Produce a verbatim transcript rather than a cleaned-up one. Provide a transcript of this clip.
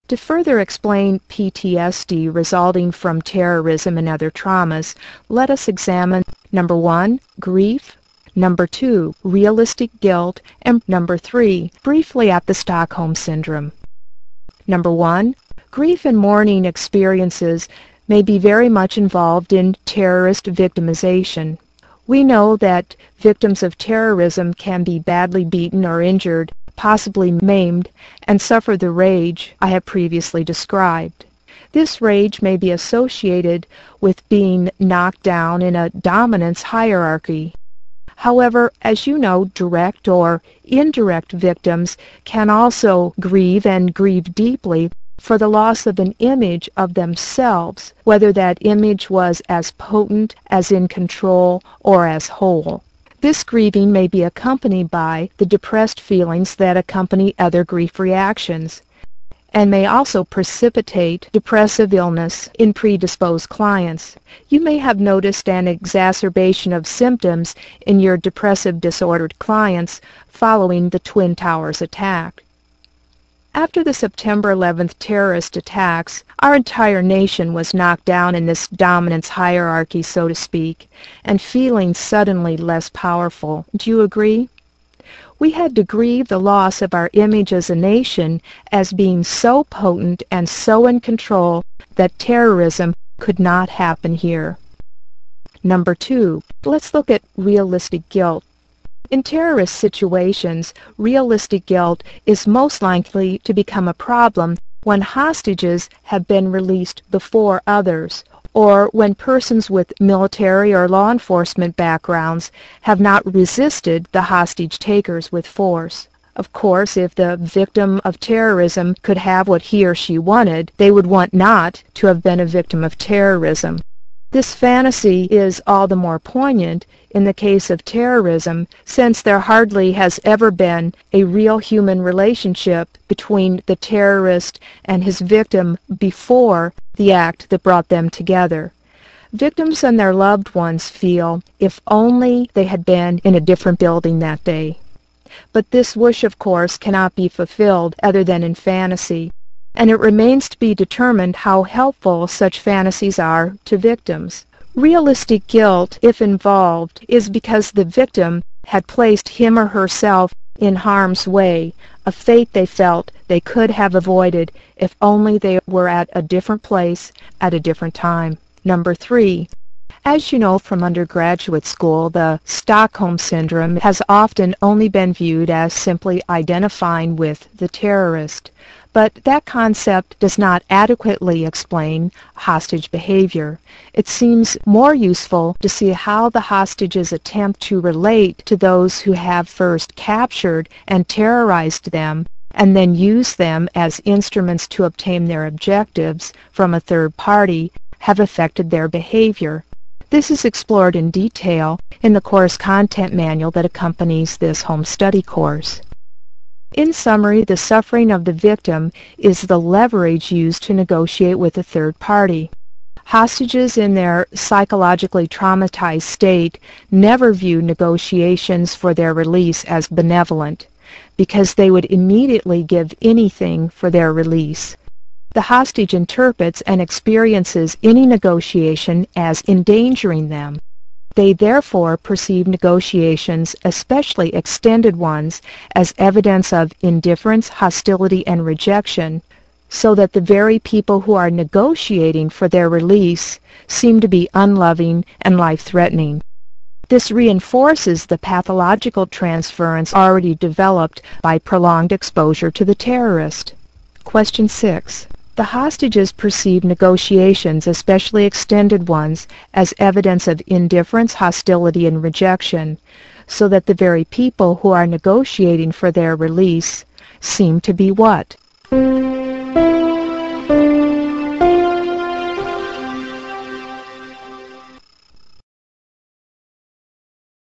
To further explain P T S D resulting from terrorism and other traumas, let us examine number one, grief, number two, realistic guilt, and number three, briefly at the Stockholm Syndrome. Number one, grief and mourning experiences may be very much involved in terrorist victimization. We know that victims of terrorism can be badly beaten or injured, possibly maimed, and suffer the rage I have previously described. This rage may be associated with being knocked down in a dominance hierarchy. However, as you know, direct or indirect victims can also grieve and grieve deeply for the loss of an image of themselves, whether that image was as potent, as in control, or as whole. This grieving may be accompanied by the depressed feelings that accompany other grief reactions, and may also precipitate depressive illness in predisposed clients. You may have noticed an exacerbation of symptoms in your depressive disordered clients following the Twin Towers attack. After the September eleventh terrorist attacks, our entire nation was knocked down in this dominance hierarchy, so to speak, and feeling suddenly less powerful. Do you agree? We had to grieve the loss of our image as a nation as being so potent and so in control that terrorism could not happen here. Number two, let's look at realistic guilt. In terrorist situations, realistic guilt is most likely to become a problem when hostages have been released before others, or when persons with military or law enforcement backgrounds have not resisted the hostage takers with force. Of course, if the victim of terrorism could have what he or she wanted, they would want not to have been a victim of terrorism. This fantasy is all the more poignant in the case of terrorism, since there hardly has ever been a real human relationship between the terrorist and his victim before the act that brought them together. Victims and their loved ones feel if only they had been in a different building that day. But this wish, of course, cannot be fulfilled other than in fantasy, and it remains to be determined how helpful such fantasies are to victims. Realistic guilt, if involved, is because the victim had placed him or herself in harm's way, a fate they felt they could have avoided if only they were at a different place at a different time. Number three, as you know from undergraduate school, the Stockholm Syndrome has often only been viewed as simply identifying with the terrorist. But that concept does not adequately explain hostage behavior. It seems more useful to see how the hostages attempt to relate to those who have first captured and terrorized them, and then use them as instruments to obtain their objectives from a third party, have affected their behavior. This is explored in detail in the course content manual that accompanies this home study course. In summary, the suffering of the victim is the leverage used to negotiate with a third party. Hostages in their psychologically traumatized state never view negotiations for their release as benevolent, because they would immediately give anything for their release. The hostage interprets and experiences any negotiation as endangering them. They therefore perceive negotiations, especially extended ones, as evidence of indifference, hostility, and rejection, so that the very people who are negotiating for their release seem to be unloving and life-threatening. This reinforces the pathological transference already developed by prolonged exposure to the terrorist. Question six. The hostages perceive negotiations, especially extended ones, as evidence of indifference, hostility, and rejection, so that the very people who are negotiating for their release seem to be what?